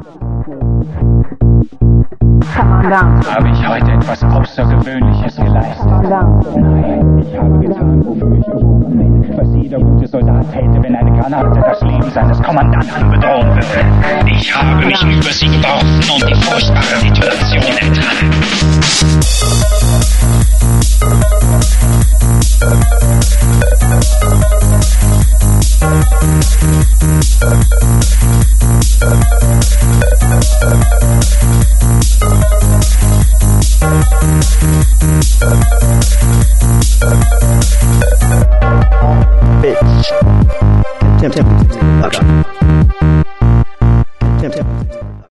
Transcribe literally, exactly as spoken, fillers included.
Habe ich heute etwas Außergewöhnliches geleistet? Nein, ich habe getan, wofür ich geboren bin. Was jeder gute Soldat täte, wenn eine Granate das Leben seines Kommandanten bedrohen würde. Ich habe mich über sie geworfen und die furchtbare Situation ertragen.